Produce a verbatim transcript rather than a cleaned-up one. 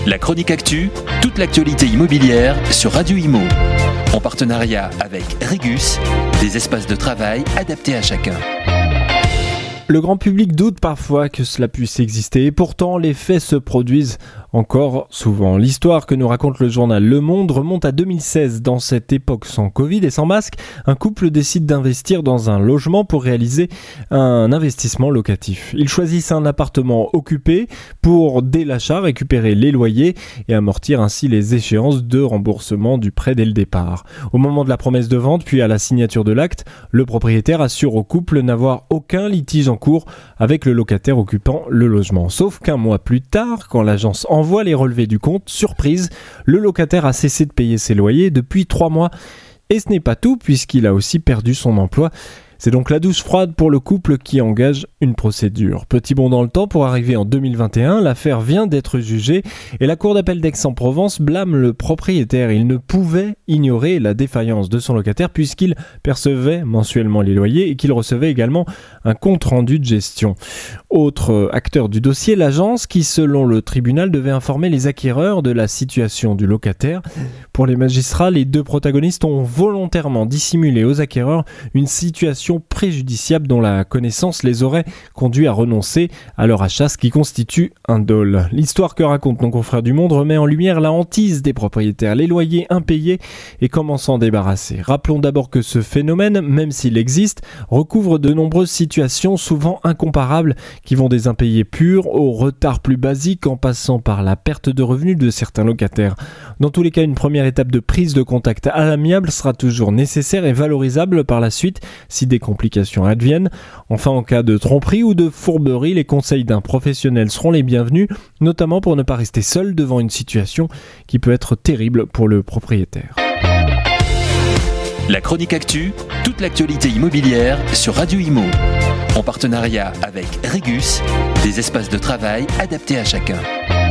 La chronique actu, toute l'actualité immobilière sur Radio Imo. En partenariat avec Regus, des espaces de travail adaptés à chacun. Le grand public doute parfois que cela puisse exister et pourtant les faits se produisent encore souvent. L'histoire que nous raconte le journal Le Monde remonte à deux mille seize. Dans cette époque sans Covid et sans masque, un couple décide d'investir dans un logement pour réaliser un investissement locatif. Ils choisissent un appartement occupé pour, dès l'achat, récupérer les loyers et amortir ainsi les échéances de remboursement du prêt dès le départ. Au moment de la promesse de vente, puis à la signature de l'acte, le propriétaire assure au couple n'avoir aucun litige en cours avec le locataire occupant le logement. Sauf qu'un mois plus tard, quand l'agence envoie les relevés du compte, surprise, le locataire a cessé de payer ses loyers depuis trois mois. Et ce n'est pas tout, puisqu'il a aussi perdu son emploi. C'est donc la douche froide pour le couple qui engage une procédure. Petit bond dans le temps pour arriver en deux mille vingt et un, l'affaire vient d'être jugée et la cour d'appel d'Aix-en-Provence blâme le propriétaire. Il ne pouvait ignorer la défaillance de son locataire puisqu'il percevait mensuellement les loyers et qu'il recevait également un compte-rendu de gestion. Autre acteur du dossier, l'agence qui, selon le tribunal, devait informer les acquéreurs de la situation du locataire. Pour les magistrats, les deux protagonistes ont volontairement dissimulé aux acquéreurs une situation préjudiciable dont la connaissance les aurait conduits à renoncer à leur achat, ce qui constitue un dol. L'histoire que raconte nos confrères du Monde remet en lumière la hantise des propriétaires, les loyers impayés et comment s'en débarrasser. Rappelons d'abord que ce phénomène, même s'il existe, recouvre de nombreuses situations souvent incomparables qui vont des impayés purs au retard plus basique en passant par la perte de revenus de certains locataires. Dans tous les cas, une première étape de prise de contact à l'amiable sera toujours nécessaire et valorisable par la suite si des complications adviennent. Enfin, en cas de tromperie ou de fourberie, les conseils d'un professionnel seront les bienvenus, notamment pour ne pas rester seul devant une situation qui peut être terrible pour le propriétaire. La chronique actu, toute l'actualité immobilière sur Radio Imo. En partenariat avec Regus, des espaces de travail adaptés à chacun.